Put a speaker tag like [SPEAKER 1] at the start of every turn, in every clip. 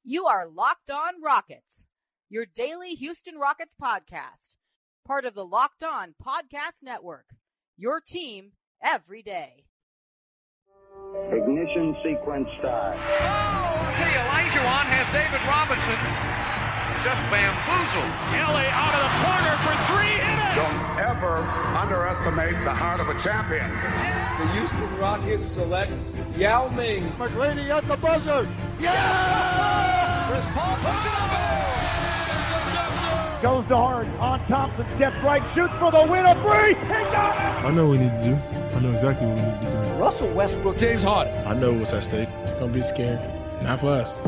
[SPEAKER 1] You are Locked On Rockets, your daily Houston Rockets podcast, part of the Locked On Podcast Network, your team every day.
[SPEAKER 2] Ignition sequence start.
[SPEAKER 3] Oh, see, Olajuwon has David Robinson just bamboozled. Kelly out of the corner for three, hit it!
[SPEAKER 4] Don't ever underestimate the heart of a champion.
[SPEAKER 5] The Houston Rockets select Yao Ming.
[SPEAKER 6] McGrady at the buzzer. Yeah!
[SPEAKER 3] Chris Paul puts it up.
[SPEAKER 6] Goes to Hart on Thompson, steps right, shoots for the win, a three. He got it!
[SPEAKER 7] I know what we need to do. I know exactly what we need to do.
[SPEAKER 8] Russell Westbrook,
[SPEAKER 3] James Harden.
[SPEAKER 7] I know what's at stake. It's going to be scary. Not for us.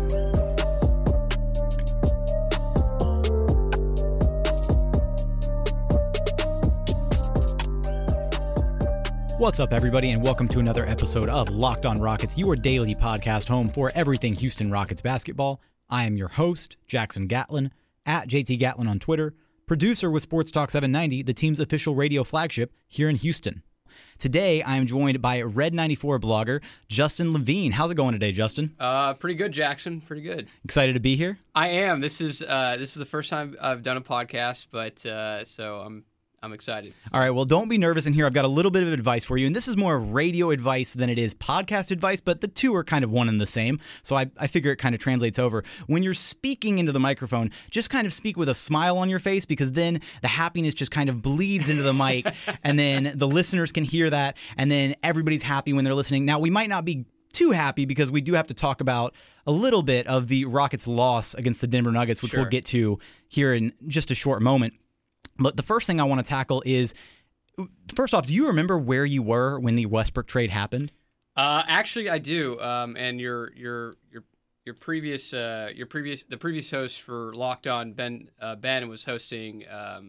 [SPEAKER 9] What's up, everybody, and welcome to another episode of Locked On Rockets, your daily podcast home for everything Houston Rockets basketball. I am your host, Jackson Gatlin, at JT Gatlin on Twitter, producer with Sports Talk 790, the team's official radio flagship here in Houston. Today, I am joined by Red 94 blogger Justin Levine. How's it going today, Justin?
[SPEAKER 10] Pretty good, Jackson. Pretty good.
[SPEAKER 9] Excited to be here?
[SPEAKER 10] I am. This is the first time I've done a podcast, but so I'm excited.
[SPEAKER 9] All right, well, don't be nervous in here. I've got a little bit of advice for you, and this is more radio advice than it is podcast advice, but the two are kind of one and the same, so I figure it kind of translates over. When you're speaking into the microphone, just kind of speak with a smile on your face, because then the happiness just kind of bleeds into the mic, and then the listeners can hear that, and then everybody's happy when they're listening. Now, we might not be too happy because we do have to talk about a little bit of the Rockets' loss against the Denver Nuggets, which we'll get to here in just a short moment. But the first thing I want to tackle is, first off, do you remember where you were when the Westbrook trade happened?
[SPEAKER 10] Actually, I do. And the previous host for Locked On, Ben was hosting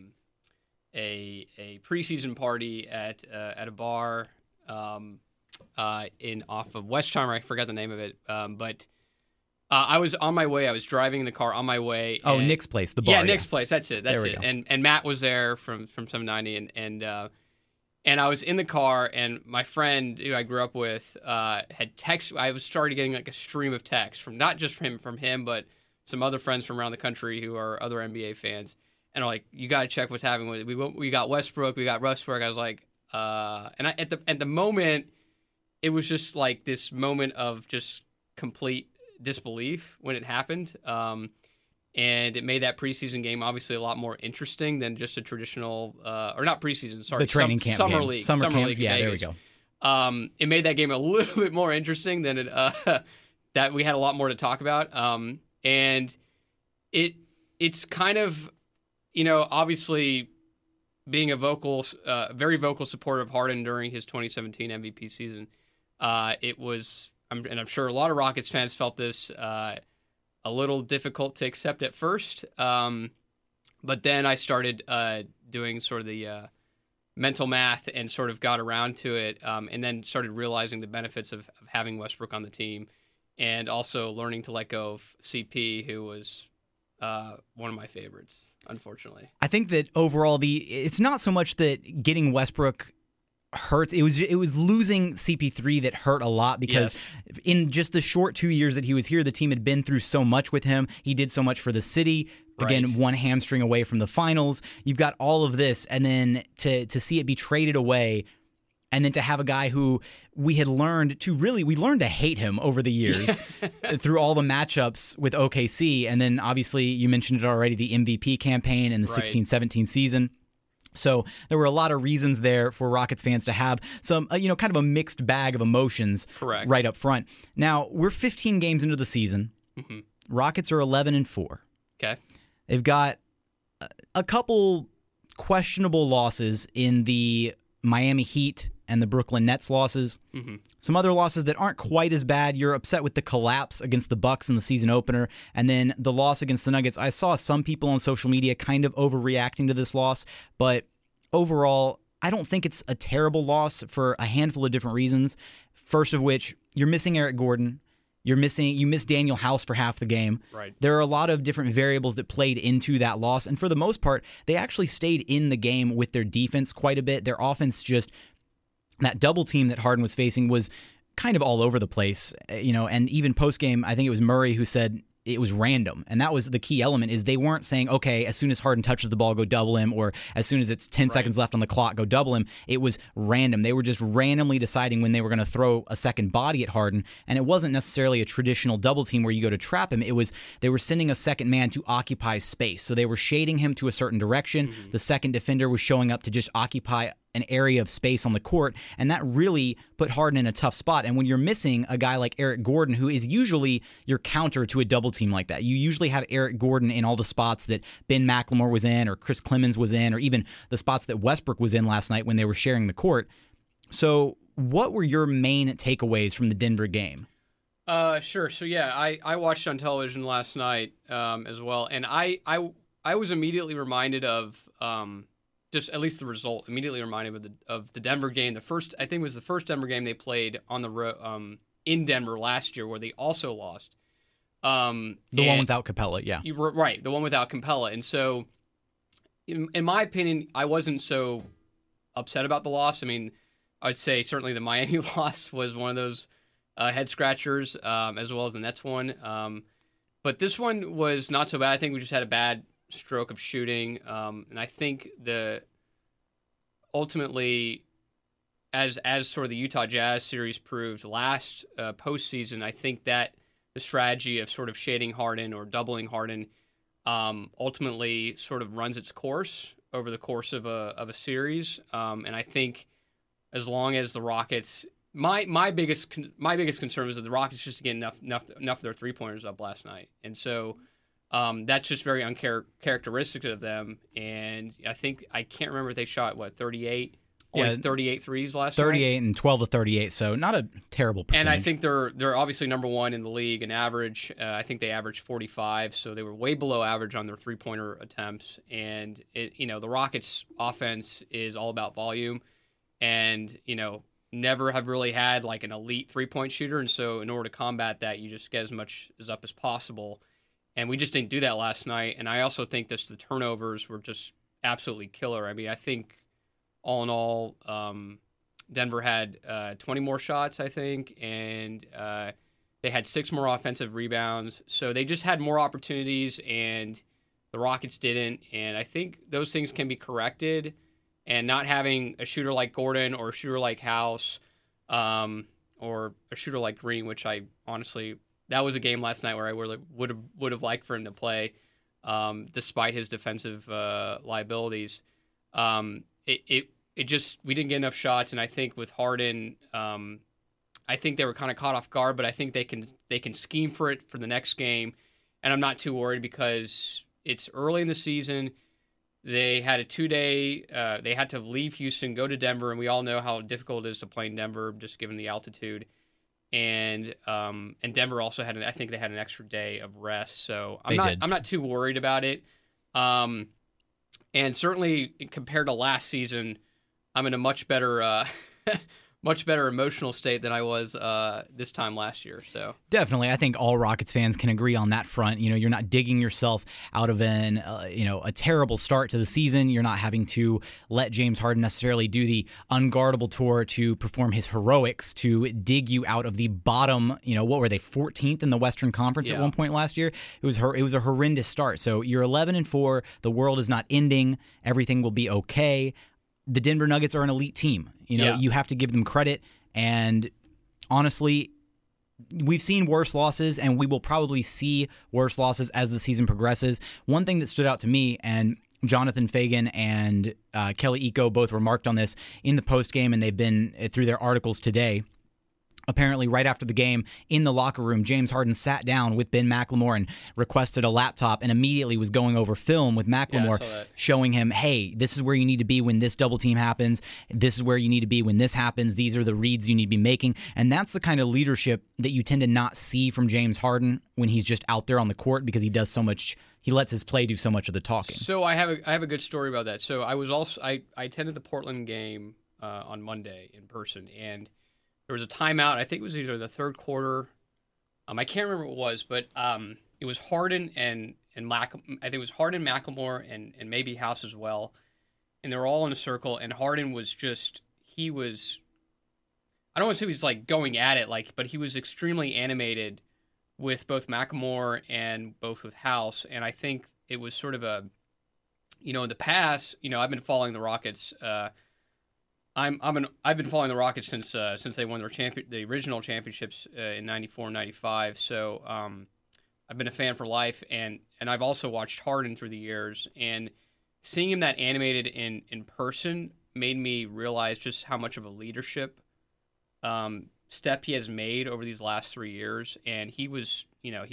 [SPEAKER 10] a preseason party at a bar off of Westheimer. I forgot the name of it, but. I was on my way. I was driving in the car on my way.
[SPEAKER 9] Oh, Nick's place, the bar.
[SPEAKER 10] Yeah, Nick's place. That's it. That's it.
[SPEAKER 9] Go.
[SPEAKER 10] And Matt was there from 790, and I was in the car, and my friend who I grew up with had text. I was started getting like a stream of texts from not just from him, but some other friends from around the country who are other NBA fans, and are like, "You got to check what's happening with it. We got Westbrook. We got Westbrook." I was like, and I, at the moment, it was just like this moment of just complete disbelief when it happened, and it made that preseason game obviously a lot more interesting than just a traditional or not preseason, sorry,
[SPEAKER 9] the training camp
[SPEAKER 10] summer
[SPEAKER 9] game.
[SPEAKER 10] league,
[SPEAKER 9] summer camp.
[SPEAKER 10] league.
[SPEAKER 9] Yeah,
[SPEAKER 10] Vegas.
[SPEAKER 9] there we
[SPEAKER 10] go. It made that game a little bit more interesting than it that we had a lot more to talk about, and it's kind of, obviously being a very vocal supporter of Harden during his 2017 MVP season, it was. And I'm sure a lot of Rockets fans felt this a little difficult to accept at first. But then I started doing sort of the mental math and sort of got around to it, and then started realizing the benefits of having Westbrook on the team, and also learning to let go of CP, who was one of my favorites, unfortunately.
[SPEAKER 9] I think that overall, it's not so much that getting Westbrook hurts. It was losing CP3 that hurt a lot, because in just the short 2 years that he was here, the team had been through so much with him. He did so much for the city. Again, one hamstring away from the finals. You've got all of this, and then to see it be traded away, and then to have a guy who we learned to hate him over the years through all the matchups with OKC, and then obviously you mentioned it already, the MVP campaign and the 16-17 season. So there were a lot of reasons there for Rockets fans to have some, kind of a mixed bag of emotions.
[SPEAKER 10] Correct.
[SPEAKER 9] Right up front. Now, we're 15 games into the season.
[SPEAKER 10] Mm-hmm.
[SPEAKER 9] Rockets are 11-4.
[SPEAKER 10] Okay.
[SPEAKER 9] They've got a couple questionable losses in the Miami Heat and the Brooklyn Nets losses.
[SPEAKER 10] Mm-hmm.
[SPEAKER 9] Some other losses that aren't quite as bad. You're upset with the collapse against the Bucks in the season opener, and then the loss against the Nuggets. I saw some people on social media kind of overreacting to this loss, but overall, I don't think it's a terrible loss for a handful of different reasons. First of which, you're missing Eric Gordon. You miss Daniel House for half the game.
[SPEAKER 10] Right.
[SPEAKER 9] There are a lot of different variables that played into that loss, and for the most part, they actually stayed in the game with their defense quite a bit. Their offense just, that double team that Harden was facing was kind of all over the place, and even post-game, I think it was Murray who said it was random. And that was the key element, is they weren't saying, okay, as soon as Harden touches the ball, go double him, or as soon as it's 10 seconds left on the clock, go double him. It was random. They were just randomly deciding when they were going to throw a second body at Harden. And it wasn't necessarily a traditional double team where you go to trap him. It was, they were sending a second man to occupy space. So they were shading him to a certain direction. Mm-hmm. The second defender was showing up to just occupy an area of space on the court, and that really put Harden in a tough spot. And when you're missing a guy like Eric Gordon, who is usually your counter to a double team like that, you usually have Eric Gordon in all the spots that Ben McLemore was in, or Chris Clemens was in, or even the spots that Westbrook was in last night when they were sharing the court. So what were your main takeaways from the Denver game?
[SPEAKER 10] Sure. So yeah, I watched on television last night as well, and I was immediately reminded of just at least the result. Immediately reminded of the Denver game. I think it was the first Denver game they played on the road in Denver last year, where they also lost.
[SPEAKER 9] The one without Capella, yeah.
[SPEAKER 10] You were right, the one without Capella. And so, in my opinion, I wasn't so upset about the loss. I mean, I'd say certainly the Miami loss was one of those head scratchers, as well as the Nets one. But this one was not so bad. I think we just had a bad stroke of shooting, and I think ultimately, as sort of the Utah Jazz series proved last postseason, I think that the strategy of sort of shading Harden or doubling Harden ultimately sort of runs its course over the course of a series, and I think as long as the Rockets, my biggest concern was that the Rockets just get enough of their 3-pointers up last night, and so. That's just very uncharacteristic of them, and I can't remember if they shot 38, only 38 threes last night.
[SPEAKER 9] 38 and 12 to 38, so not a terrible percentage.
[SPEAKER 10] And I think they're obviously number one in the league in average. I think they averaged 45, so they were way below average on their 3-pointer attempts. And the Rockets' offense is all about volume, and never have really had like an elite 3-point shooter, and so in order to combat that, you just get as much as up as possible. And we just didn't do that last night. And I also think the turnovers were just absolutely killer. I mean, I think all in all, Denver had 20 more shots, I think, and they had 6 more offensive rebounds. So they just had more opportunities, and the Rockets didn't. And I think those things can be corrected. And not having a shooter like Gordon or a shooter like House or a shooter like Green, which I honestly... That was a game last night where I really would have liked for him to play, despite his defensive liabilities. We didn't get enough shots, and I think with Harden, I think they were kind of caught off guard. But I think they can scheme for it for the next game, and I'm not too worried because it's early in the season. They had a 2-day. They had to leave Houston, go to Denver, and we all know how difficult it is to play in Denver, just given the altitude. And Denver also had, I think they had an extra day of rest, so I'm not too worried about it. And certainly compared to last season, I'm in a much better emotional state than I was this time last year. So
[SPEAKER 9] definitely, I think all Rockets fans can agree on that front. You're not digging yourself out of a terrible start to the season. You're not having to let James Harden necessarily do the unguardable tour to perform his heroics to dig you out of the bottom. What were they, 14th in the Western Conference at one point last year? It was a horrendous start. So you're 11-4. The world is not ending. Everything will be okay. The Denver Nuggets are an elite team. You have to give them credit. And honestly, we've seen worse losses, and we will probably see worse losses as the season progresses. One thing that stood out to me, and Jonathan Fagan and Kelly Iko both remarked on this in the postgame, and they've been through their articles today. Apparently, right after the game, in the locker room, James Harden sat down with Ben McLemore and requested a laptop and immediately was going over film with McLemore, showing him, hey, this is where you need to be when this double team happens. This is where you need to be when this happens. These are the reads you need to be making. And that's the kind of leadership that you tend to not see from James Harden when he's just out there on the court, because he does so much. He lets his play do so much of the talking.
[SPEAKER 10] So I have a good story about that. So I attended the Portland game on Monday in person, and there was a timeout. I think it was either the third quarter. I can't remember what it was, but it was Harden and I think it was Harden, McLemore, and maybe House as well. And they were all in a circle. And Harden was I don't want to say he was like going at it, but he was extremely animated with both McLemore and both with House, and I think it was sort of a, in the past, I've been following the Rockets. I've been following the Rockets since they won the original championships in '94 and '95. So I've been a fan for life, and I've also watched Harden through the years, and seeing him that animated in person made me realize just how much of a leadership step he has made over these last 3 years. And he was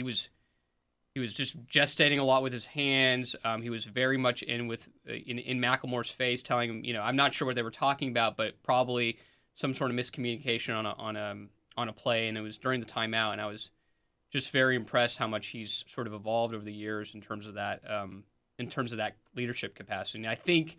[SPEAKER 10] just gestating a lot with his hands. He was very much in McLemore's face, telling him, I'm not sure what they were talking about, but probably some sort of miscommunication on a play. And it was during the timeout, and I was just very impressed how much he's sort of evolved over the years in terms of that leadership capacity. And I think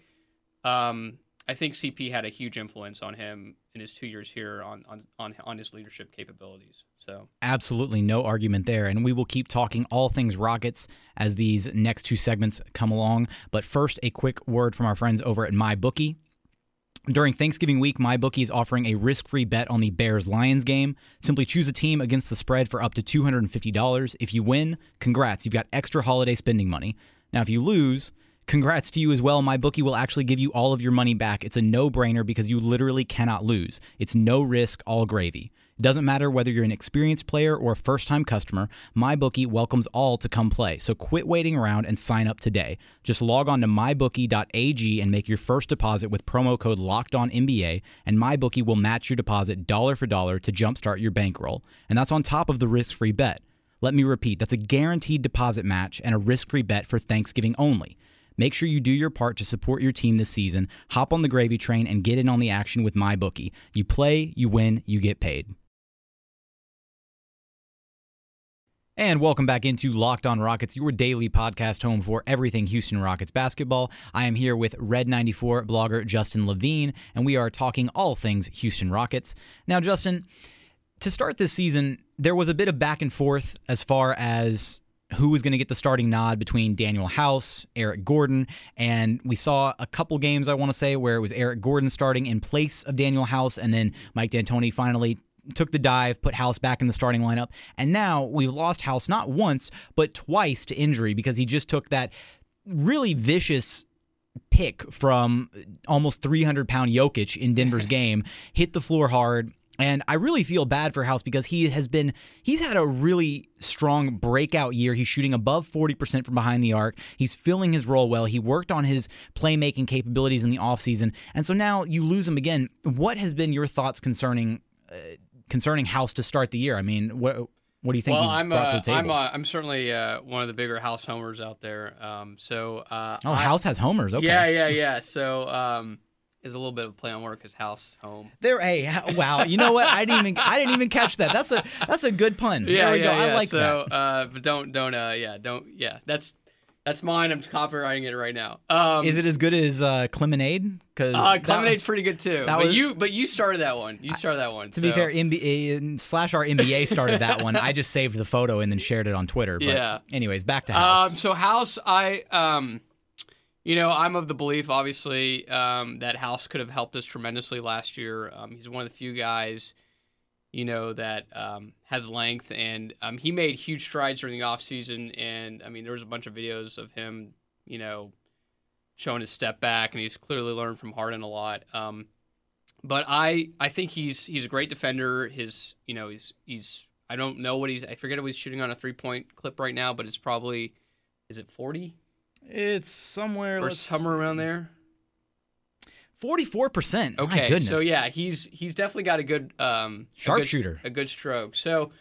[SPEAKER 10] CP had a huge influence on him in his 2 years here on his leadership capabilities. So
[SPEAKER 9] absolutely no argument there, and we will keep talking all things Rockets as these next two segments come along. But first, a quick word from our friends over at MyBookie. During Thanksgiving week, MyBookie is offering a risk-free bet on the Bears-Lions game. Simply choose a team against the spread for up to $250. If you win, congrats, you've got extra holiday spending money. Now, if you lose, congrats to you as well. MyBookie will actually give you all of your money back. It's a no-brainer because you literally cannot lose. It's no risk, all gravy. It doesn't matter whether you're an experienced player or a first-time customer, MyBookie welcomes all to come play. So quit waiting around and sign up today. Just log on to mybookie.ag and make your first deposit with promo code LOCKEDONNBA, and MyBookie will match your deposit dollar for dollar to jumpstart your bankroll. And that's on top of the risk-free bet. Let me repeat, that's a guaranteed deposit match and a risk-free bet for Thanksgiving only. Make sure you do your part to support your team this season. Hop on the gravy train and get in on the action with MyBookie. You play, you win, you get paid. And welcome back into Locked On Rockets, your daily podcast home for everything Houston Rockets basketball. I am here with Red94 blogger Justin Levine, and we are talking all things Houston Rockets. Now, Justin, to start this season, there was a bit of back and forth as far as who was going to get the starting nod between Daniel House, Eric Gordon, and we saw a couple games, I want to say, where it was Eric Gordon starting in place of Daniel House, and then Mike D'Antoni finally took the dive, put House back in the starting lineup, and now we've lost House not once, but twice to injury because he just took that really vicious pick from almost 300-pound Jokic in Denver's game, hit the floor hard. And I really feel bad for House because he's had a really strong breakout year. He's shooting above 40% from behind the arc. He's filling his role well. He worked on his playmaking capabilities in the offseason. And so now you lose him again. What has been your thoughts concerning House to start the year? I mean, what do you think he's brought to the table?
[SPEAKER 10] I'm certainly one of the bigger House homers out there.
[SPEAKER 9] House has homers. Okay.
[SPEAKER 10] Yeah. So is a little bit of a play on work as House home.
[SPEAKER 9] Hey, wow. You know what? I didn't even catch that. That's a good pun.
[SPEAKER 10] Yeah,
[SPEAKER 9] there we go. I like
[SPEAKER 10] that.
[SPEAKER 9] But
[SPEAKER 10] don't. That's mine. I'm copywriting it right now.
[SPEAKER 9] Is it as good as Clemonade? Because
[SPEAKER 10] Clemonade's pretty good too. But you started that one. To
[SPEAKER 9] be fair, NBA/our NBA started that one. I just saved the photo and then shared it on Twitter. But anyways, back to House.
[SPEAKER 10] So House, I'm of the belief, obviously, that House could have helped us tremendously last year. He's one of the few guys, that has length, and he made huge strides during the offseason. And, there was a bunch of videos of him, showing his step back, and he's clearly learned from Harden a lot. But I think he's a great defender. He's I don't know I forget what he's shooting on a 3-point clip right now, but it's probably, is it 40?
[SPEAKER 9] It's somewhere
[SPEAKER 10] around there.
[SPEAKER 9] 44%.
[SPEAKER 10] Okay,
[SPEAKER 9] my goodness.
[SPEAKER 10] So yeah, he's definitely got a good
[SPEAKER 9] sharpshooter,
[SPEAKER 10] a good stroke. So,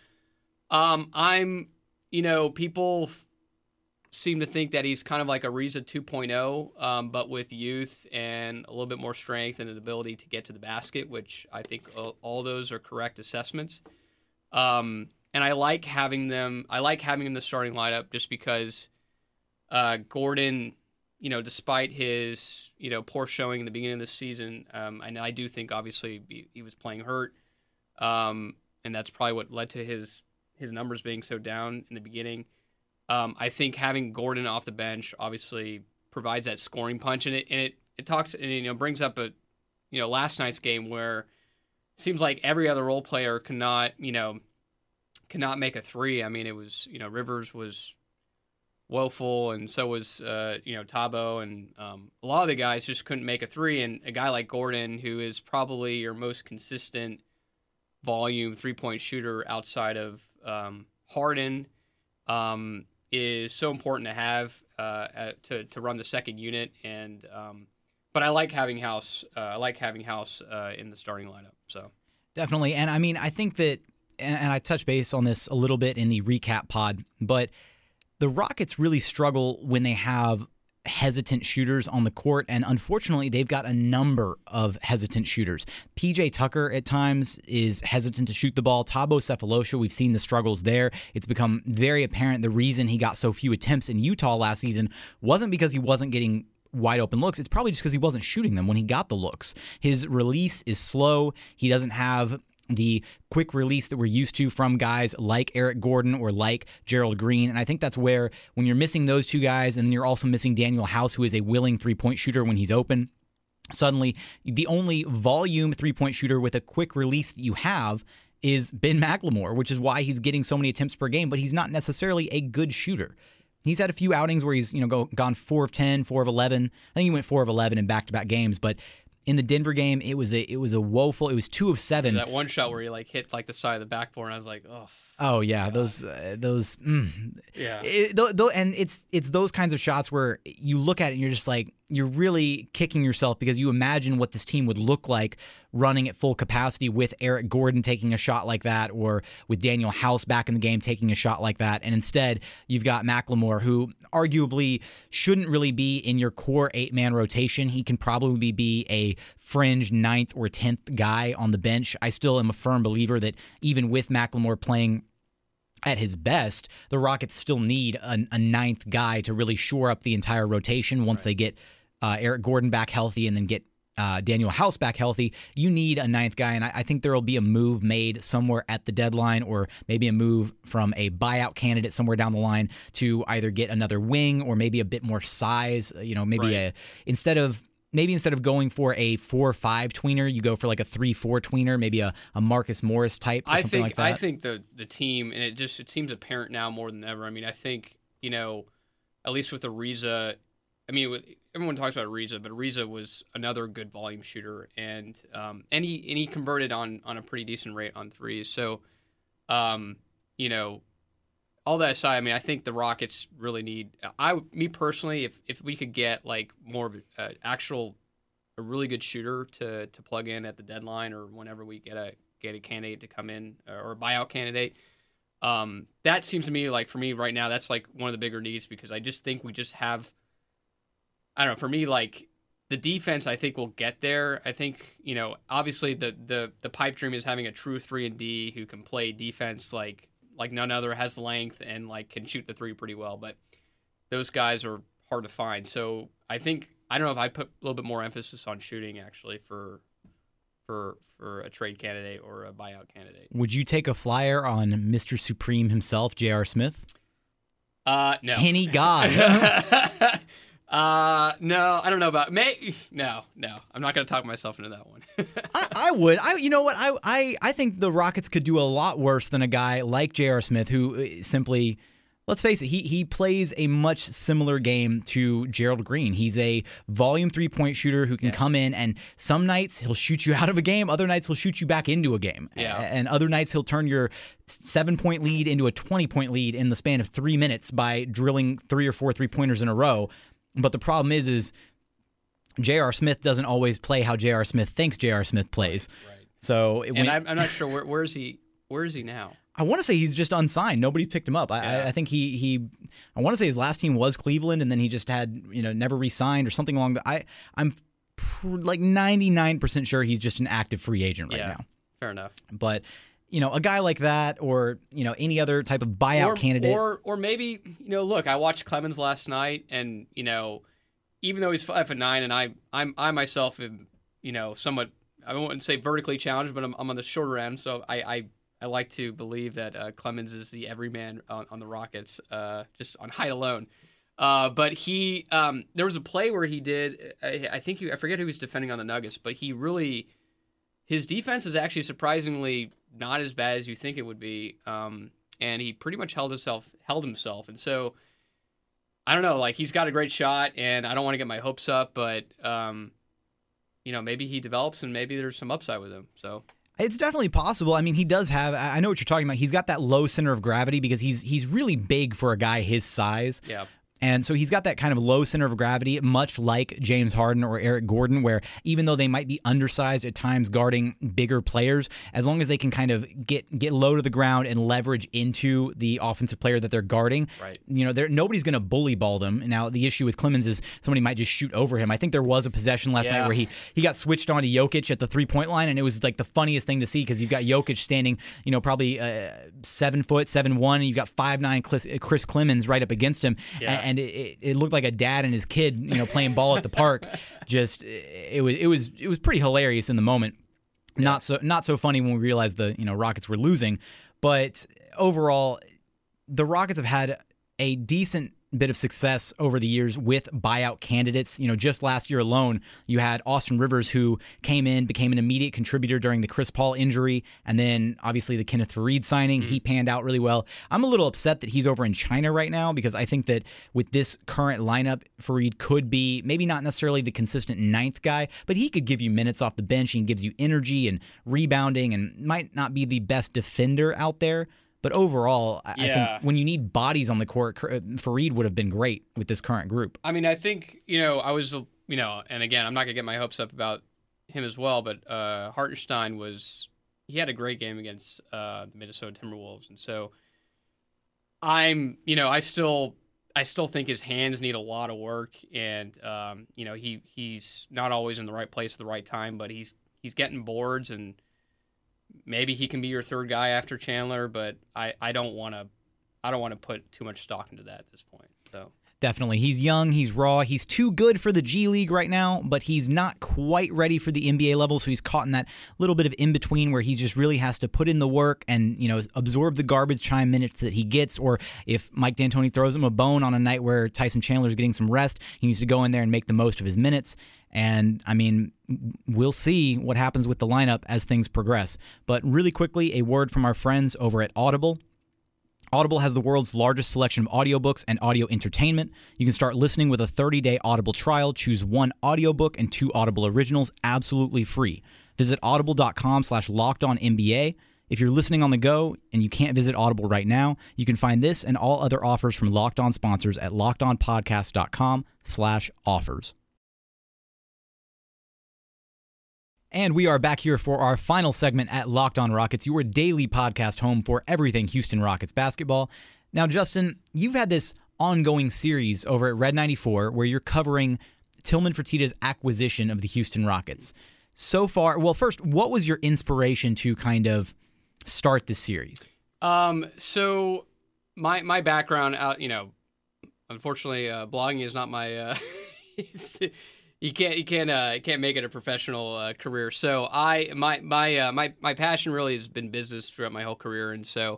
[SPEAKER 10] people seem to think that he's kind of like a Ariza 2.0, but with youth and a little bit more strength and an ability to get to the basket, which I think all those are correct assessments. And I like having them. I like having him in the starting lineup just because. Gordon, despite his, poor showing in the beginning of the season, and I do think obviously he was playing hurt, and that's probably what led to his numbers being so down in the beginning. I think having Gordon off the bench obviously provides that scoring punch, and it talks and brings up last night's game where it seems like every other role player cannot cannot make a three. I mean, it was, Rivers was woeful, and so was, Thabo, and a lot of the guys just couldn't make a three. And a guy like Gordon, who is probably your most consistent volume three-point shooter outside of Harden, is so important to have to run the second unit. And but I like having House. In the starting lineup. So
[SPEAKER 9] definitely, and I mean, I think that, and I touched base on this a little bit in the recap pod, but the Rockets really struggle when they have hesitant shooters on the court, and unfortunately, they've got a number of hesitant shooters. PJ Tucker at times is hesitant to shoot the ball. Thabo Sefolosha, we've seen the struggles there. It's become very apparent the reason he got so few attempts in Utah last season wasn't because he wasn't getting wide open looks. It's probably just because he wasn't shooting them when he got the looks. His release is slow. He doesn't have the quick release that we're used to from guys like Eric Gordon or like Gerald Green. And I think that's where, when you're missing those two guys, and then you're also missing Daniel House, who is a willing three-point shooter when he's open, suddenly the only volume three-point shooter with a quick release that you have is Ben McLemore, which is why he's getting so many attempts per game, but he's not necessarily a good shooter. He's had a few outings where he's gone 4 of 10, 4 of 11. I think he went 4 of 11 in back-to-back games, but in the Denver game, it was a woeful. It was 2 of 7.
[SPEAKER 10] That one shot where he hit the side of the backboard, and I was like, oh.
[SPEAKER 9] Oh yeah,
[SPEAKER 10] God.
[SPEAKER 9] those.
[SPEAKER 10] Yeah.
[SPEAKER 9] And it's those kinds of shots where you look at it and you're just like, you're really kicking yourself, because you imagine what this team would look like running at full capacity with Eric Gordon taking a shot like that, or with Daniel House back in the game taking a shot like that. And instead, you've got McLemore, who arguably shouldn't really be in your core 8-man rotation. He can probably be a fringe 9th or 10th guy on the bench. I still am a firm believer that even with McLemore playing at his best, the Rockets still need a 9th guy to really shore up the entire rotation once they get Eric Gordon back healthy and then get Daniel House back healthy. You need a 9th guy, and I think there will be a move made somewhere at the deadline, or maybe a move from a buyout candidate somewhere down the line to either get another wing or maybe a bit more size. Maybe instead of going for a 4-5 tweener, you go for like a 3-4 tweener, maybe a Marcus Morris type or something like that.
[SPEAKER 10] I think the team, and it seems apparent now more than ever. I mean, I think, at least with Ariza, everyone talks about Ariza, but Ariza was another good volume shooter, and he converted on a pretty decent rate on threes. So, all that aside, I think the Rockets really need. Me personally, if we could get like more of a really good shooter to plug in at the deadline, or whenever we get a candidate to come in, or a buyout candidate, that seems to me like, for me right now, that's like one of the bigger needs, because I just think we just have. I don't know. For me, like, the defense, I think will get there. I think, obviously the pipe dream is having a true 3-and-D who can play defense like none other, has length, and like can shoot the three pretty well. But those guys are hard to find. So I don't know if I'd put a little bit more emphasis on shooting, actually, for a trade candidate or a buyout candidate.
[SPEAKER 9] Would you take a flyer on Mr. Supreme himself, J.R. Smith?
[SPEAKER 10] No.
[SPEAKER 9] Henny God.
[SPEAKER 10] No, I don't know about No, I'm not going to talk myself into that one.
[SPEAKER 9] I would. You know what? I think the Rockets could do a lot worse than a guy like J.R. Smith, who simply, let's face it, he plays a much similar game to Gerald Green. He's a volume 3-point shooter who can come in, and some nights he'll shoot you out of a game, other nights he'll shoot you back into a game.
[SPEAKER 10] Yeah.
[SPEAKER 9] And other nights he'll turn your 7-point lead into a 20-point lead in the span of 3 minutes by drilling 3 or 4 3-pointers in a row. But the problem is J.R. Smith doesn't always play how J.R. Smith thinks J.R. Smith plays.
[SPEAKER 10] Right.
[SPEAKER 9] So
[SPEAKER 10] I'm not sure where is he now?
[SPEAKER 9] I want to say he's just unsigned. Nobody picked him up. I think I want to say his last team was Cleveland, and then he just had never re-signed or something along the. I'm like 99% sure he's just an active free agent right now.
[SPEAKER 10] Fair enough.
[SPEAKER 9] But a guy like that, or any other type of buyout candidate,
[SPEAKER 10] or maybe look, I watched Clemens last night, and even though he's 5'9", and I myself am somewhat, I wouldn't say vertically challenged, but I'm on the shorter end, so I like to believe that Clemens is the everyman on the Rockets, just on height alone. But he, there was a play where he did, I forget who he was defending on the Nuggets, but his defense is actually surprisingly not as bad as you think it would be. and he pretty much held himself. And so I don't know, like he's got a great shot, and I don't want to get my hopes up, but maybe he develops, and maybe there's some upside with him. So.
[SPEAKER 9] It's definitely possible. I mean, he does have. I know what you're talking about. He's got that low center of gravity because he's really big for a guy his size.
[SPEAKER 10] Yeah.
[SPEAKER 9] And so he's got that kind of low center of gravity, much like James Harden or Eric Gordon, where even though they might be undersized at times guarding bigger players, as long as they can kind of get low to the ground and leverage into the offensive player that they're guarding,
[SPEAKER 10] right.
[SPEAKER 9] Nobody's going to bully ball them. Now, the issue with Clemens is somebody might just shoot over him. I think there was a possession last night where he got switched on to Jokic at the three-point line, and it was like the funniest thing to see because you've got Jokic standing, probably 7 foot, 7'1", and you've got 5'9" Chris Clemens right up against him.
[SPEAKER 10] Yeah.
[SPEAKER 9] And it looked like a dad and his kid, playing ball at the park. Just it was pretty hilarious in the moment.
[SPEAKER 10] Yeah.
[SPEAKER 9] Not so funny when we realized the Rockets were losing, but overall, the Rockets have had a decent bit of success over the years with buyout candidates. Just last year alone, you had Austin Rivers, who came in, became an immediate contributor during the Chris Paul injury, and then obviously the Kenneth Faried signing. He panned out really well. I'm a little upset that he's over in China right now because I think that with this current lineup, Faried could be maybe not necessarily the consistent ninth guy, but he could give you minutes off the bench. He gives you energy and rebounding and might not be the best defender out there. But overall, I think when you need bodies on the court, Faried would have been great with this current group.
[SPEAKER 10] I mean, I think, I was, and again, I'm not going to get my hopes up about him as well, but Hartenstein he had a great game against the Minnesota Timberwolves. And so I still think his hands need a lot of work. And, he's not always in the right place at the right time, but he's getting boards, and maybe he can be your third guy after Chandler, but I don't want to put too much stock into that at this point. So
[SPEAKER 9] definitely, he's young, he's raw, he's too good for the G League right now, but he's not quite ready for the NBA level. So he's caught in that little bit of in between where he just really has to put in the work and absorb the garbage time minutes that he gets. Or if Mike D'Antoni throws him a bone on a night where Tyson Chandler's getting some rest, he needs to go in there and make the most of his minutes. And, I mean, we'll see what happens with the lineup as things progress. But really quickly, a word from our friends over at Audible. Audible has the world's largest selection of audiobooks and audio entertainment. You can start listening with a 30-day Audible trial. Choose 1 audiobook and 2 Audible originals absolutely free. Visit audible.com/LockedOnNBA. If you're listening on the go and you can't visit Audible right now, you can find this and all other offers from Locked On sponsors at LockedOnPodcast.com/offers. And we are back here for our final segment at Locked On Rockets, your daily podcast home for everything Houston Rockets basketball. Now, Justin, you've had this ongoing series over at Red 94 where you're covering Tillman Fertitta's acquisition of the Houston Rockets. So far, well, first, what was your inspiration to kind of start this series?
[SPEAKER 10] So my background, unfortunately, blogging is not my. You can't make it a professional career. So my passion really has been business throughout my whole career, and so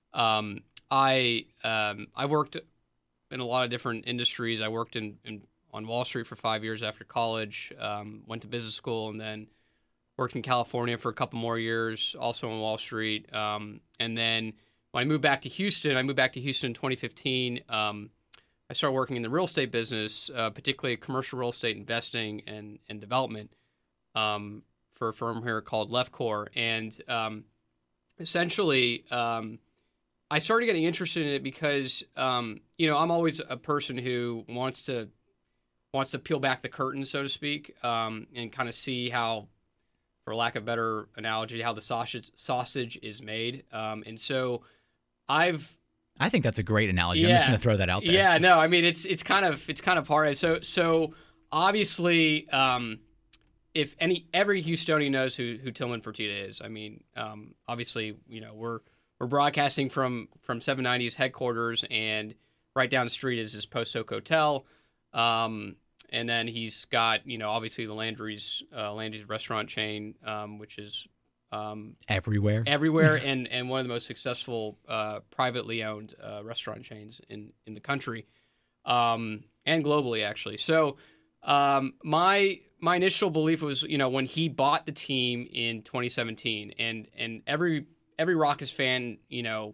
[SPEAKER 10] I worked in a lot of different industries. I worked on Wall Street for 5 years after college. Went to business school, and then worked in California for a couple more years, also on Wall Street. And then when I moved back to Houston, in 2015. I started working in the real estate business, particularly commercial real estate investing and development for a firm here called Lefcor. And essentially, I started getting interested in it because, I'm always a person who wants to peel back the curtain, so to speak, and kind of see how, for lack of a better analogy, how the sausage is made. And so I think that's a great analogy. I'm just going to throw that out there. Yeah, no, I mean it's kind of part of it. So obviously, if every Houstonian knows who Tillman Fertitta is. I mean, obviously, we're broadcasting from 790's headquarters, and right down the street is his Post Oak Hotel. And then he's got obviously the Landry's restaurant chain, which is everywhere, and one of the most successful privately owned restaurant chains in the country, and globally, actually. So my initial belief was, when he bought the team in 2017, and every Rockets fan,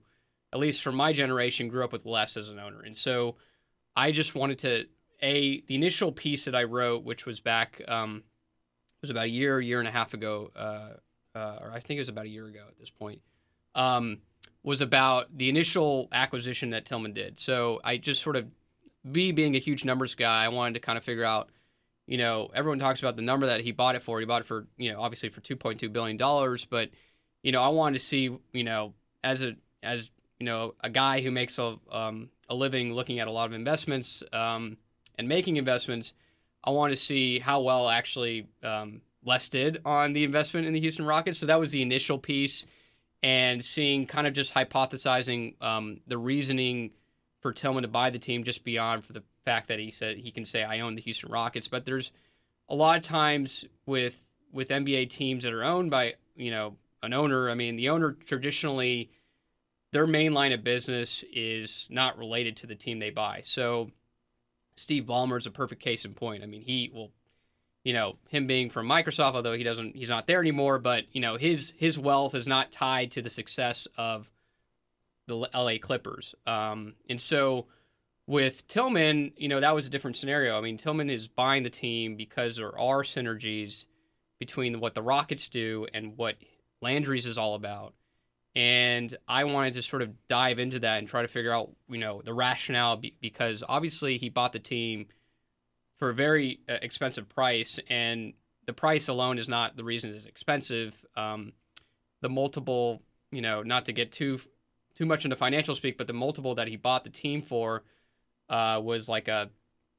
[SPEAKER 10] at least from my generation, grew up with Les as an owner. And so I just wanted to, the initial piece that I wrote, which was back, was about a year and a half ago, or I think it was about a year ago at this point, was about the initial acquisition that Tillman did. So I just sort of, being a huge numbers guy, I wanted to kind of figure out, everyone talks about the number that he bought it for. He bought it for, obviously for $2.2 billion. But, I wanted to see, as a guy who makes a living looking at a lot of investments and making investments, I wanted to see how well actually Les did on the investment in the Houston Rockets. So that was the initial piece, and seeing kind of just hypothesizing the reasoning for Tillman to buy the team, just beyond for the fact that he said he can say I own the Houston Rockets. But there's a lot of times with NBA teams that are owned by an owner. I mean, the owner traditionally, their main line of business is not related to the team they buy. So Steve Ballmer is a perfect case in point. I mean, him being from Microsoft, although he's not there anymore, but his wealth is not tied to the success of the LA Clippers. And so with Tillman, that was a different scenario. I mean, Tillman is buying the team because there are synergies between what the Rockets do and what Landry's is all about. And I wanted to sort of dive into that and try to figure out, the rationale, because obviously he bought the team for a very expensive price, and the price alone is not the reason it's expensive. The multiple, not to get too much into financial speak, but the multiple that he bought the team for was like a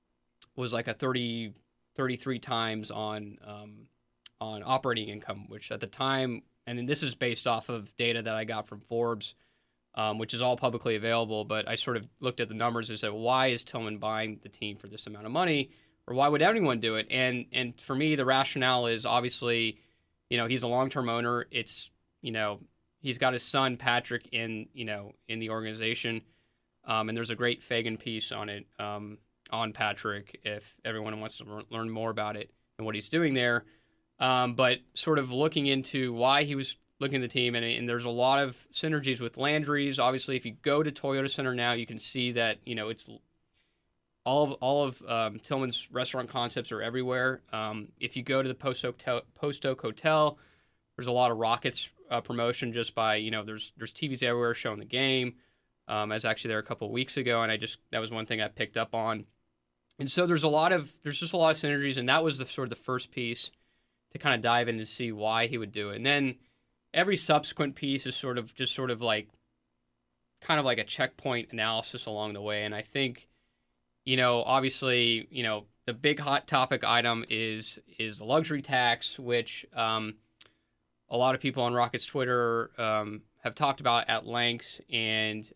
[SPEAKER 10] 33 times on operating income, which at the time, and this is based off of data that I got from Forbes, which is all publicly available, but I sort of looked at the numbers and said, why is Tillman buying the team for this amount of money, or why would anyone do it? And for me, the rationale is obviously, he's a long-term owner. It's, he's got his son Patrick in the organization, and there's a great Fagan piece on it, on Patrick, if everyone wants to learn more about it and what he's doing there. But sort of looking into why he was looking at the team, and there's a lot of synergies with Landry's. Obviously, if you go to Toyota Center now, you can see that it's all of Tillman's restaurant concepts are everywhere. If you go to the Post Oak Hotel, there's a lot of Rockets promotion just by there's TVs everywhere showing the game. I was actually there a couple of weeks ago, and that was one thing I picked up on. And so there's just a lot of synergies, and that was the sort of the first piece to kind of dive in to see why he would do it. And then every subsequent piece is sort of like kind of like a checkpoint analysis along the way. And I think, obviously, the big hot topic item is the luxury tax, which a lot of people on Rockets Twitter have talked about at length. And,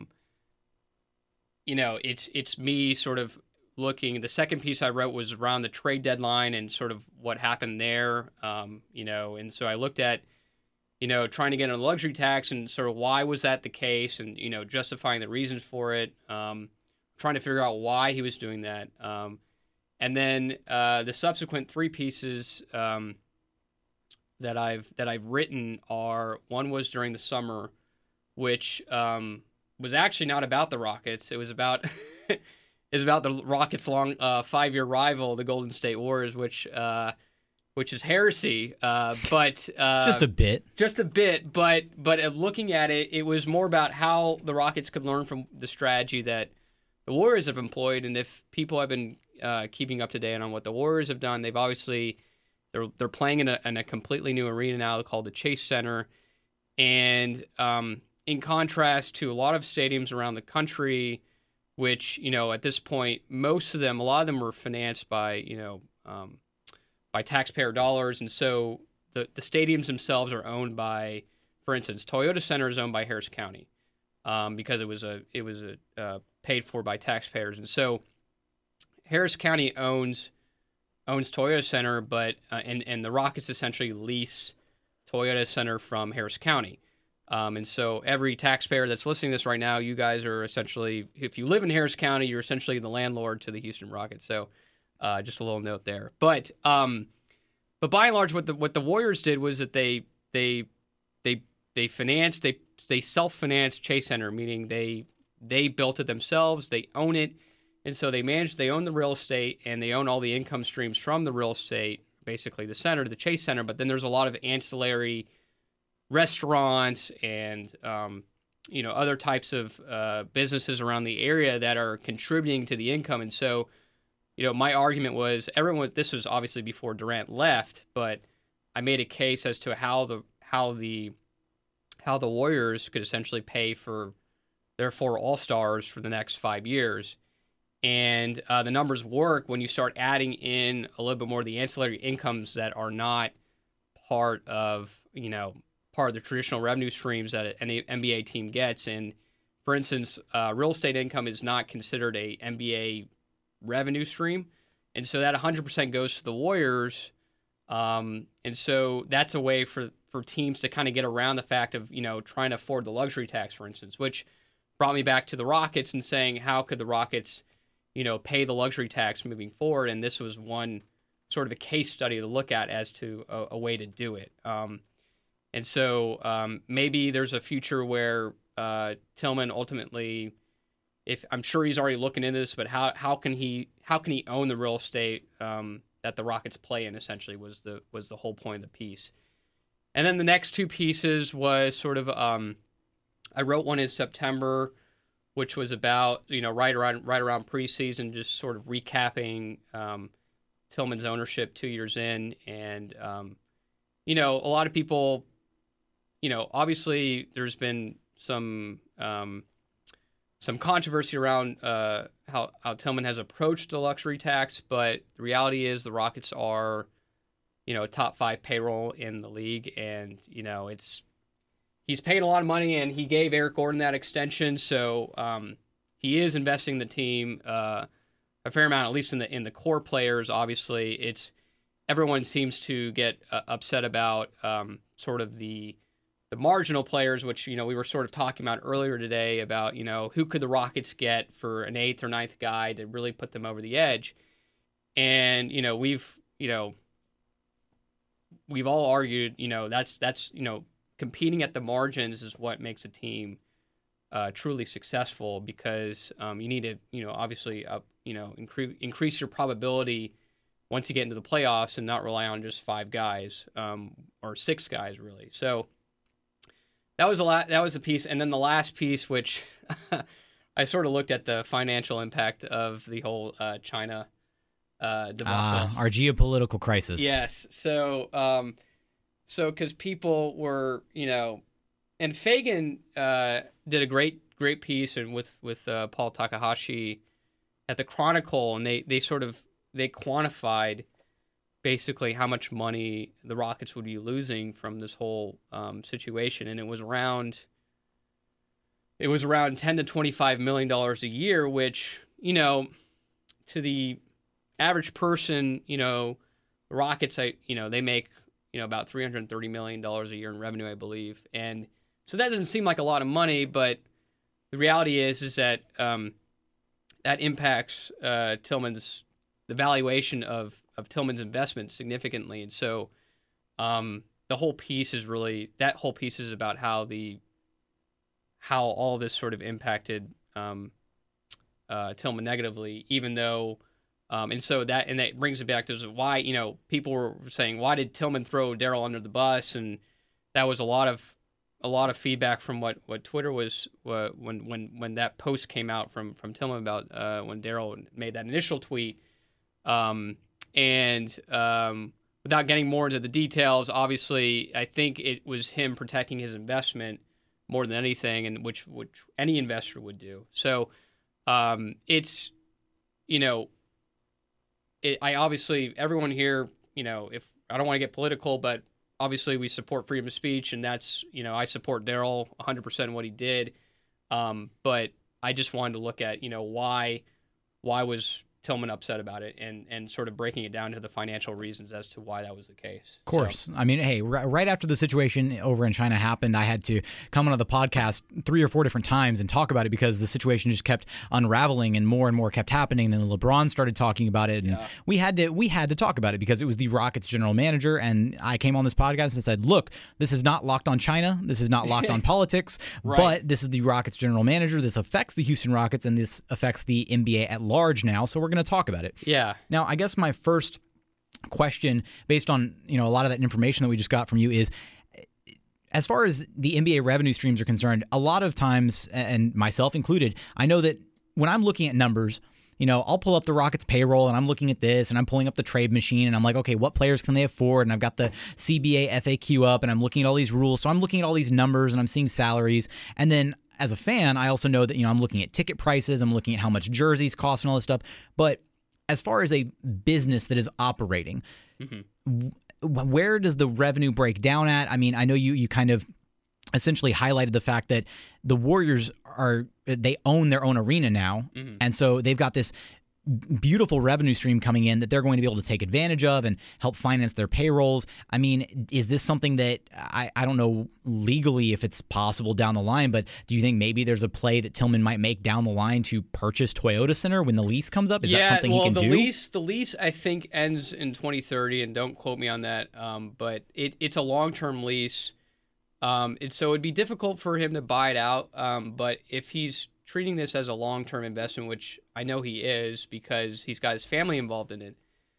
[SPEAKER 10] it's me sort of looking. The second piece I wrote was around the trade deadline and sort of what happened there, and so I looked at, trying to get a luxury tax and sort of why was that the case, and, justifying the reasons for it, trying to figure out why he was doing that. And then the subsequent three pieces that I've written are, one was during the summer, which was actually not about the Rockets. It was about the Rockets' long 5-year rival, the Golden State Warriors, which is heresy. But
[SPEAKER 9] just a bit.
[SPEAKER 10] But looking at it, it was more about how the Rockets could learn from the strategy that the Warriors have employed. And if people have been keeping up to date on what the Warriors have done, they've obviously they're playing in a completely new arena now called the Chase Center, and in contrast to a lot of stadiums around the country, which, at this point, a lot of them were financed by, by taxpayer dollars. And so the stadiums themselves are owned by, for instance, Toyota Center is owned by Harris County because it was paid for by taxpayers. And so Harris County owns Toyota Center, but and the Rockets essentially lease Toyota Center from Harris County. And so every taxpayer that's listening to this right now, you guys are essentially, if you live in Harris County, you're essentially the landlord to the Houston Rockets. So just a little note there. But by and large, what the Warriors did was that they financed, they self-financed Chase Center, meaning they built it themselves, they own it, and so they own the real estate and they own all the income streams from the real estate, basically the center, the Chase Center. But then there's a lot of ancillary restaurants and other types of businesses around the area that are contributing to the income. And so, my argument was this was obviously before Durant left, but I made a case as to how the Warriors could essentially pay for their 4 All-Stars for the next 5 years. And the numbers work when you start adding in a little bit more of the ancillary incomes that are not part of the traditional revenue streams that an NBA team gets. And for instance, real estate income is not considered a NBA revenue stream. And so that 100% goes to the Warriors. And so that's a way for teams to kind of get around the fact of, trying to afford the luxury tax, for instance, which brought me back to the Rockets and saying, how could the Rockets, pay the luxury tax moving forward? And this was one sort of a case study to look at as to a way to do it. And so maybe there's a future where Tillman ultimately, if I'm sure he's already looking into this, but how can he own the real estate that the Rockets play in? Essentially was the whole point of the piece. And then the next 2 pieces was sort of I wrote one in September, which was about right around preseason, just sort of recapping Tillman's ownership 2 years in, and a lot of people. Obviously there's been some controversy around how Tillman has approached the luxury tax, but the reality is the Rockets are, a top 5 payroll in the league, and he's paid a lot of money, and he gave Eric Gordon that extension, so he is investing in the team a fair amount, at least in the core players. Obviously, everyone seems to get upset about sort of the marginal players, which, we were sort of talking about earlier today about, who could the Rockets get for an 8th or 9th guy to really put them over the edge. And, we've all argued, that's competing at the margins is what makes a team truly successful, because you need to, obviously, increase your probability once you get into the playoffs and not rely on just 5 guys or 6 guys, really. So, that was a piece, and then the last piece, which I sort of looked at the financial impact of the whole China debacle.
[SPEAKER 9] Our geopolitical crisis.
[SPEAKER 10] Yes. So because people were, and Fagan did a great piece, and with Paul Takahashi at the Chronicle, and they quantified basically how much money the Rockets would be losing from this whole situation, and it was around $10 to $25 million a year, which, to the average person, the Rockets, they make, about $330 million a year in revenue, I believe, and so that doesn't seem like a lot of money, but the reality is that that impacts the valuation of Tillman's investment significantly. And so the whole piece is about how all this sort of impacted Tillman negatively, even though and that brings it back to why, people were saying, why did Tillman throw Daryl under the bus? And that was a lot of feedback from what Twitter was when that post came out from Tillman about when Daryl made that initial tweet. Without getting more into the details, obviously, I think it was him protecting his investment more than anything, and which any investor would do. So, it's, I obviously, everyone here, if I don't want to get political, but obviously we support freedom of speech, and that's, I support Daryl 100% what he did. But I just wanted to look at, why was Tillman upset about it and sort of breaking it down to the financial reasons as to why that was the case.
[SPEAKER 9] Of course. So, I mean, hey, right after the situation over in China happened, I had to come onto the podcast 3 or 4 different times and talk about it because the situation just kept unraveling and more kept happening. And then LeBron started talking about it, and we had to talk about it because it was the Rockets general manager. And I came on this podcast and said, look, this is not locked on China. This is not locked on politics, but this is the Rockets general manager. This affects the Houston Rockets, and this affects the NBA at large now. So we're going to talk about it.
[SPEAKER 10] Yeah.
[SPEAKER 9] Now, I guess my first question, based on a lot of that information that we just got from you, is as far as the NBA revenue streams are concerned, a lot of times, and myself included, I know that when I'm looking at numbers, I'll pull up the Rockets payroll and I'm looking at this and I'm pulling up the trade machine and I'm like, okay, what players can they afford? And I've got the CBA FAQ up and I'm looking at all these rules. So I'm looking at all these numbers and I'm seeing salaries. And then as a fan, I also know that, I'm looking at ticket prices. I'm looking at how much jerseys cost and all this stuff. But as far as a business that is operating, where does the revenue break down at? I mean, I know you kind of essentially highlighted the fact that the Warriors they own their own arena now. And so they've got this beautiful revenue stream coming in that they're going to be able to take advantage of and help finance their payrolls. I mean, is this something that I don't know legally if it's possible down the line, but do you think maybe there's a play that Tillman might make down the line to purchase Toyota Center when the lease comes up? Is that something he can do?
[SPEAKER 10] The lease I think ends in 2030, and don't quote me on that, but it's a long-term lease. And so it'd be difficult for him to buy it out, but if he's treating this as a long-term investment, which I know he is because he's got his family involved in it,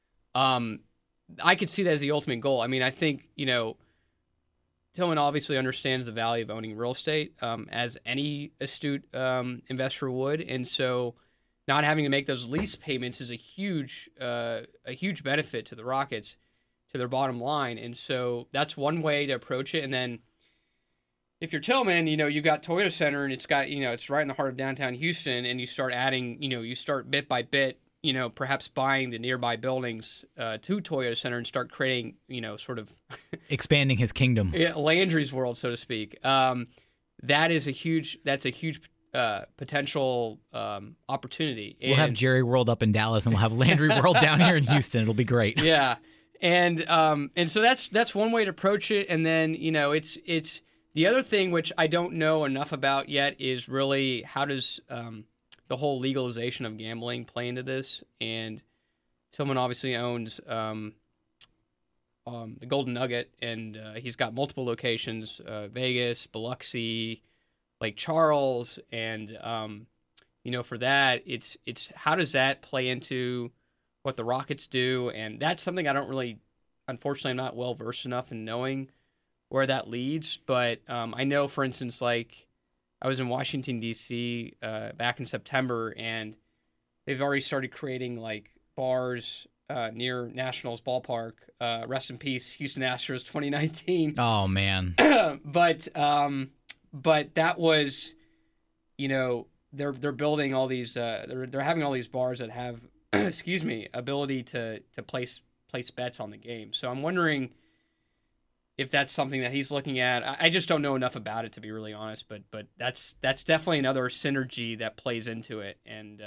[SPEAKER 10] I could see that as the ultimate goal. I mean, I think, Tillman obviously understands the value of owning real estate, as any astute investor would, and so not having to make those lease payments is a huge benefit to the Rockets, to their bottom line, and so that's one way to approach it. And then if you're Tillman, you got Toyota Center and it's got, it's right in the heart of downtown Houston, and you start adding, you start bit by bit, perhaps buying the nearby buildings to Toyota Center and start creating, sort of
[SPEAKER 9] expanding his kingdom.
[SPEAKER 10] Yeah, Landry's world, so to speak. That's a huge potential opportunity.
[SPEAKER 9] We'll have Jerry World up in Dallas, and we'll have Landry World down here in Houston. It'll be great.
[SPEAKER 10] Yeah, and so that's one way to approach it, and then it's. The other thing, which I don't know enough about yet, is really how does the whole legalization of gambling play into this? And Tillman obviously owns the Golden Nugget, and he's got multiple locations, Vegas, Biloxi, Lake Charles, and for that, it's how does that play into what the Rockets do? And that's something I don't really, unfortunately, I'm not well versed enough in knowing where that leads, but I know, for instance, like I was in Washington, D.C. Back in September, and they've already started creating like bars near Nationals Ballpark. Rest in peace, Houston Astros 2019.
[SPEAKER 9] Oh man.
[SPEAKER 10] But that was, they're building all these. They're having all these bars that have, ability to place bets on the game. So I'm wondering if that's something that he's looking at. I just don't know enough about it, to be really honest, but that's definitely another synergy that plays into it, and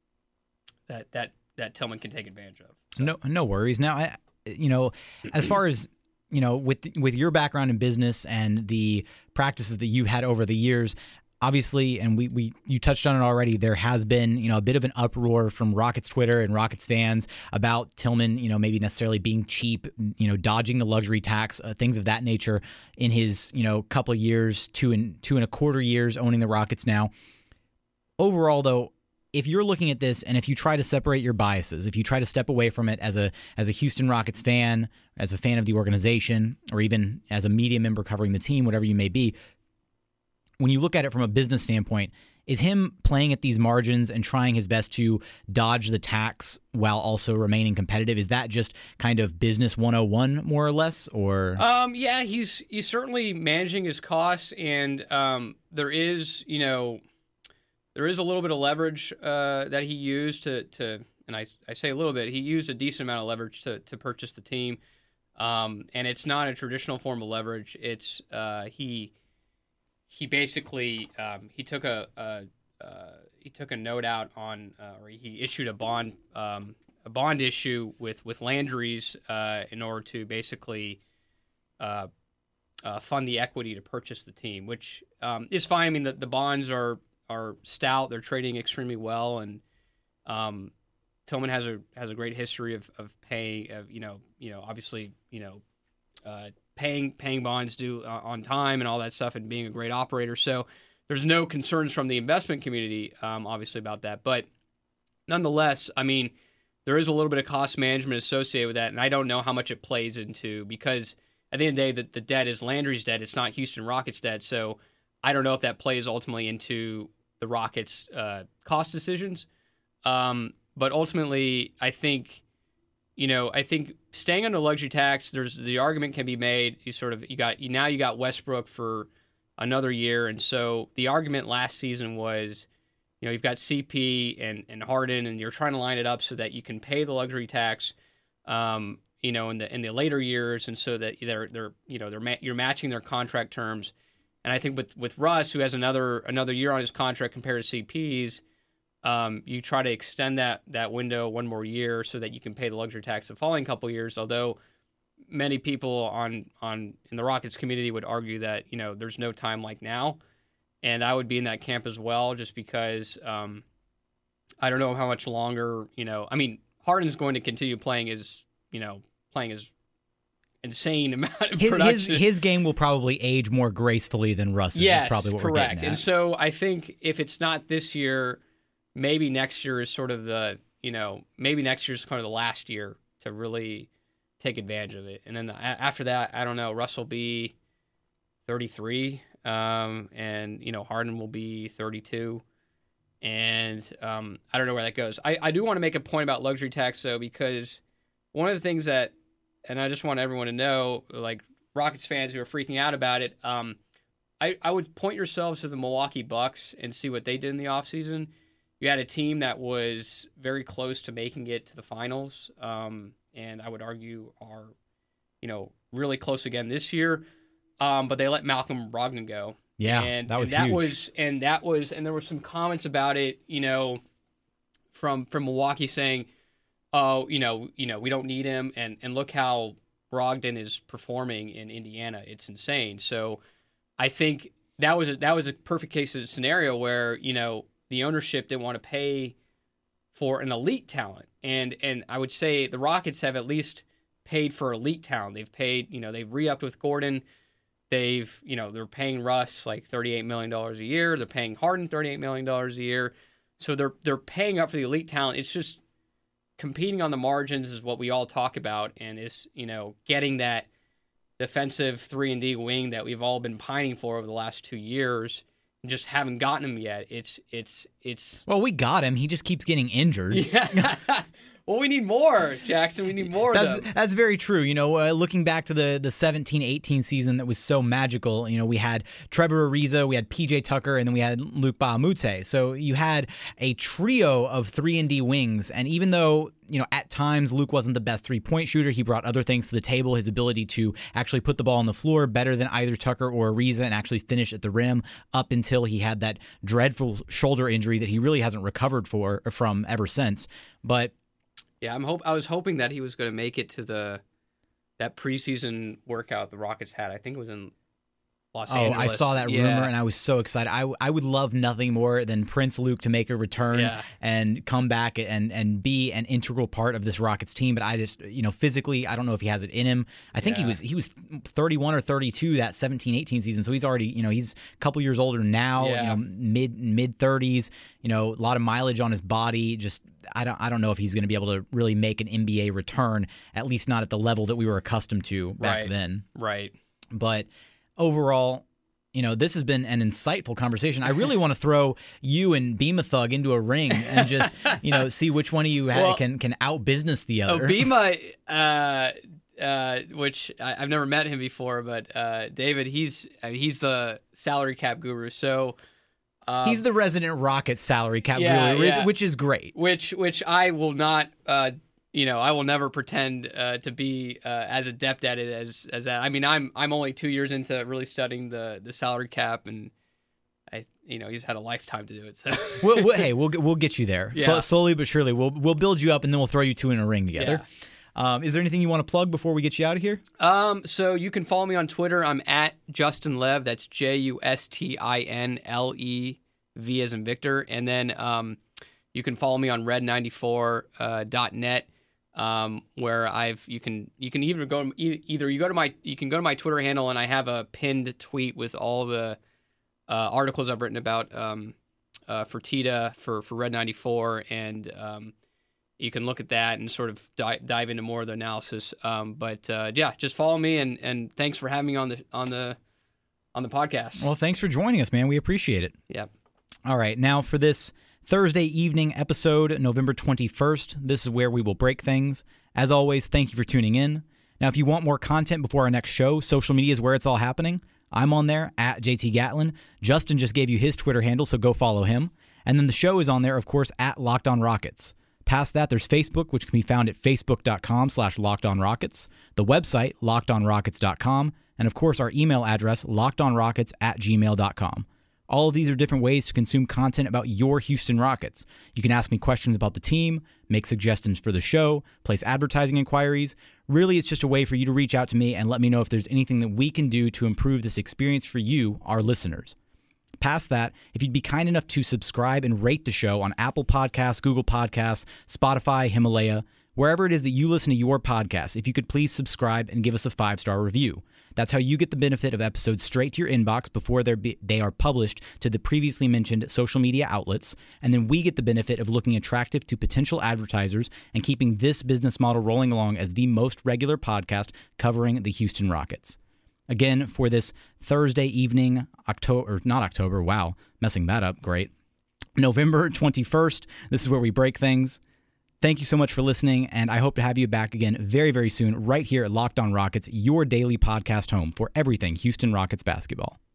[SPEAKER 10] that Tillman can take advantage of. So.
[SPEAKER 9] No worries. Now, as far as with your background in business and the practices that you've had over the years, obviously, and you touched on it already, there has been, a bit of an uproar from Rockets Twitter and Rockets fans about Tillman, maybe necessarily being cheap, dodging the luxury tax, things of that nature in his, couple of years, two and a quarter years owning the Rockets now. Overall, though, if you're looking at this and if you try to separate your biases, if you try to step away from it as a Houston Rockets fan, as a fan of the organization, or even as a media member covering the team, whatever you may be, when you look at it from a business standpoint, is him playing at these margins and trying his best to dodge the tax while also remaining competitive? Is that just kind of business 101 more or less? Or
[SPEAKER 10] yeah, he's certainly managing his costs, and there is a little bit of leverage that he used to and I say a little bit, he used a decent amount of leverage to purchase the team, and it's not a traditional form of leverage. It's he basically he took took a note out on, or he issued a bond issue with Landry's in order to basically fund the equity to purchase the team, which is fine. I mean, the bonds are stout; they're trading extremely well, and Tillman has a great history of paying, obviously, paying bonds due on time and all that stuff, and being a great operator. So there's no concerns from the investment community, obviously, about that. But nonetheless, I mean, there is a little bit of cost management associated with that, and I don't know how much it plays into, because at the end of the day, the debt is Landry's debt. It's not Houston Rockets debt. So I don't know if that plays ultimately into the Rockets' cost decisions. But ultimately, I think staying under luxury tax, there's the argument can be made. You got Westbrook for another year, and so the argument last season was, you've got CP and Harden, and you're trying to line it up so that you can pay the luxury tax, in the later years, and so that you're matching their contract terms. And I think with Russ, who has another year on his contract compared to CP's. You try to extend that window one more year so that you can pay the luxury tax the following couple of years. Although many people in the Rockets community would argue that there's no time like now, and I would be in that camp as well, just because I don't know how much longer. I mean, Harden's going to continue playing his insane amount of production.
[SPEAKER 9] His game will probably age more gracefully than Russ's.
[SPEAKER 10] Yes,
[SPEAKER 9] is probably what
[SPEAKER 10] correct.
[SPEAKER 9] We're getting at.
[SPEAKER 10] And so I think if it's not this year, maybe next year is sort of maybe next year is kind of the last year to really take advantage of it. And then after that, I don't know, Russ will be 33, and Harden will be 32. And I don't know where that goes. I do want to make a point about luxury tax, though, because one of the things that, and I just want everyone to know, like Rockets fans who are freaking out about it, I would point yourselves to the Milwaukee Bucks and see what they did in the offseason. You had a team that was very close to making it to the finals, and I would argue are, really close again this year. But they let Malcolm Brogdon go.
[SPEAKER 9] Yeah,
[SPEAKER 10] and
[SPEAKER 9] that was huge.
[SPEAKER 10] And there were some comments about it, from Milwaukee saying, "Oh, we don't need him," and look how Brogdon is performing in Indiana. It's insane. So I think that was a perfect case of a scenario where the ownership didn't want to pay for an elite talent. And I would say the Rockets have at least paid for elite talent. They've paid, they've re-upped with Gordon. They're paying Russ like $38 million a year. They're paying Harden $38 million a year. So they're paying up for the elite talent. It's just competing on the margins is what we all talk about, and is, getting that defensive 3-and-D wing that we've all been pining for over the last 2 years. Just haven't gotten him yet. It's.
[SPEAKER 9] Well, we got him. He just keeps getting injured.
[SPEAKER 10] Yeah. Well, we need more, Jackson. We need more of them.
[SPEAKER 9] That's very true. Looking back to the 17-18 season that was so magical, we had Trevor Ariza, we had PJ Tucker, and then we had Luke Bahamute. So you had a trio of 3-and-D wings, and even though at times Luke wasn't the best three-point shooter, he brought other things to the table. His ability to actually put the ball on the floor better than either Tucker or Ariza and actually finish at the rim, up until he had that dreadful shoulder injury that he really hasn't recovered from ever since. But
[SPEAKER 10] yeah, I was hoping that he was going to make it to that preseason workout the Rockets had. I think it was in Los Angeles.
[SPEAKER 9] I saw that rumor, and I was so excited. I would love nothing more than Prince Luke to make a return and come back and be an integral part of this Rockets team. But I just, physically, I don't know if he has it in him. I think he was 31 or 32 that 17-18 season, so he's already, he's a couple years older now. Mid 30s. A lot of mileage on his body. Just I don't know if he's going to be able to really make an NBA return, at least not at the level that we were accustomed to back then. Right. But overall, this has been an insightful conversation. I really want to throw you and Bima Thug into a ring and just, see which one of you can out-business the other.
[SPEAKER 10] Bima, which I've never met him before, but David, he's the salary cap guru. So
[SPEAKER 9] he's the resident Rockets salary cap guru, which is great.
[SPEAKER 10] Which I will not. I will never pretend to be as adept at it as that. I mean, I'm only 2 years into really studying the salary cap, and he's had a lifetime to do it. So
[SPEAKER 9] hey, we'll get you there.
[SPEAKER 10] Yeah.
[SPEAKER 9] Slowly but surely. We'll build you up, and then we'll throw you two in a ring together.
[SPEAKER 10] Yeah.
[SPEAKER 9] Is there anything you want to plug before we get you out of here?
[SPEAKER 10] So you can follow me on Twitter. I'm at Justin Lev. That's JustinLev as in Victor. And then you can follow me on red94.net. Where you can either go to my Twitter handle, and I have a pinned tweet with all the articles I've written about Fertitta for Red 94, and you can look at that and sort of dive into more of the analysis. But just follow me, and thanks for having me on the podcast.
[SPEAKER 9] Well, thanks for joining us, man. We appreciate it.
[SPEAKER 10] Yeah.
[SPEAKER 9] All right, now for this Thursday evening episode, November 21st, this is where we will break things. As always, thank you for tuning in. Now, if you want more content before our next show, social media is where it's all happening. I'm on there, at JT Gatlin. Justin just gave you his Twitter handle, so go follow him. And then the show is on there, of course, at Locked On Rockets. Past that, there's Facebook, which can be found at facebook.com/LockedOnRockets, the website, LockedOnRockets.com, and of course, our email address, LockedOnRockets@gmail.com. All of these are different ways to consume content about your Houston Rockets. You can ask me questions about the team, make suggestions for the show, place advertising inquiries. Really, it's just a way for you to reach out to me and let me know if there's anything that we can do to improve this experience for you, our listeners. Past that, if you'd be kind enough to subscribe and rate the show on Apple Podcasts, Google Podcasts, Spotify, Himalaya, wherever it is that you listen to your podcast, if you could please subscribe and give us a 5-star review. That's how you get the benefit of episodes straight to your inbox before they are published to the previously mentioned social media outlets, and then we get the benefit of looking attractive to potential advertisers and keeping this business model rolling along as the most regular podcast covering the Houston Rockets. Again, for this Thursday evening, November 21st, this is where we break things. Thank you so much for listening, and I hope to have you back again very, very soon right here at Locked On Rockets, your daily podcast home for everything Houston Rockets basketball.